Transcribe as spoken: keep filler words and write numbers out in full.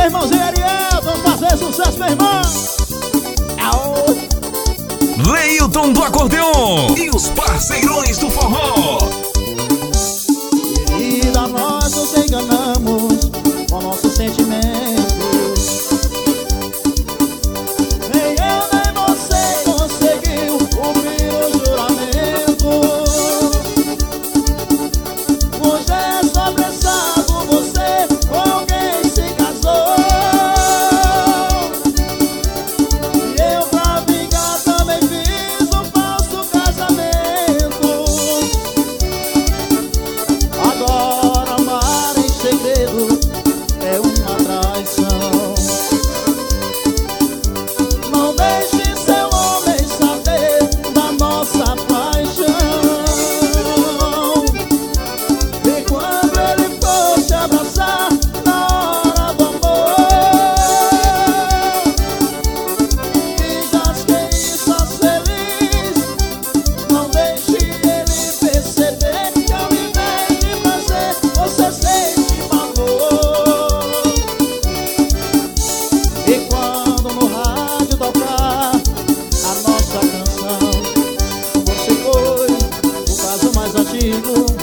meu irmãozinho Ariel, vamos fazer sucesso, meu irmão. Leilton do acordeon e os parceirões do forró. Querida, nós nos enganamos com nossos sentimentos. Nem eu nem você conseguiu cumprir o juramento. Hoje é só apressado, você com alguém se casou. E eu pra vingar também fiz um falso casamento. Agora amar em segredo é uma traição. Não deixe seu homem saber da nossa paixão. E quando ele for te abraçar na hora do amor, e já que estás feliz, não deixe ele perceber que ao invés de prazer você sente valor. E quando no rádio tocar a nossa canção, você foi o caso mais antigo.